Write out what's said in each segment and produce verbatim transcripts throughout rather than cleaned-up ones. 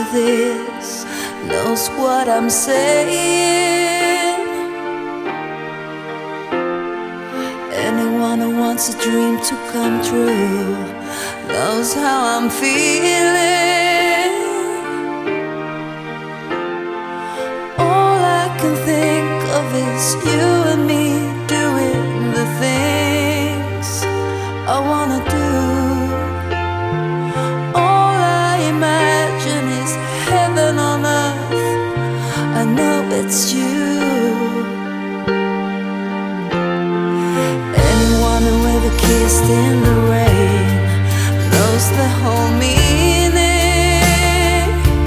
this knows what I'm saying. Anyone who wants a dream to come true knows how I'm feeling. All I can think of is you and me doing the things I wanna do. All I imagine is heaven on earth. I know it's you. Anyone who ever kissed in the rain knows the whole meaning.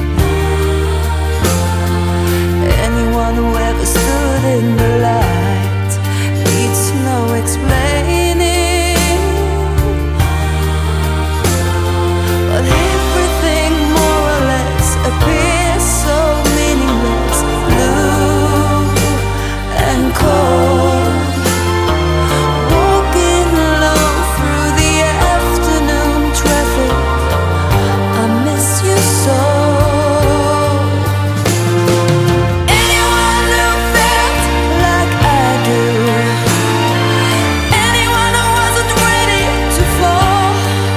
Anyone who ever stood in the light needs no explaining. But everything more or less appears so meaningless, blue and cold. Walking alone through the afternoon traffic, I miss you so. Anyone who felt like I do, anyone who wasn't ready to fall,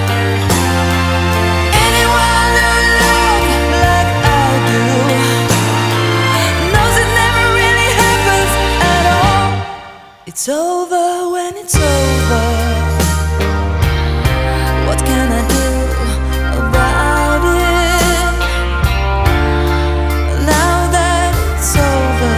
anyone who loved like I do, knows it never really happens at all. It's over when it's over. What can I do about it now that it's over?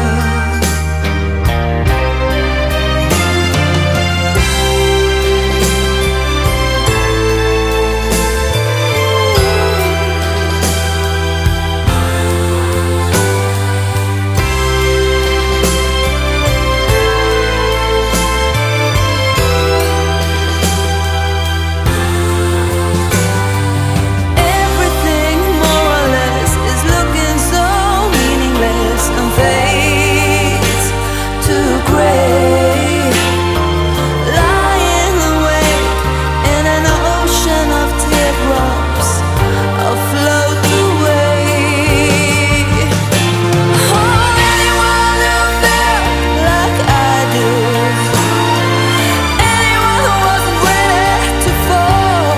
Everything more or less is looking so meaningless and fades to gray. Lying awake in an ocean of teardrops, I'll float away. Oh, anyone who felt like I do, anyone who wasn't ready to fall,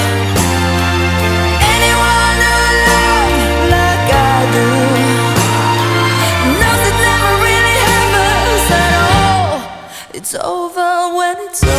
anyone who loved like I do, knows it never really happens at all. It's over when it's over.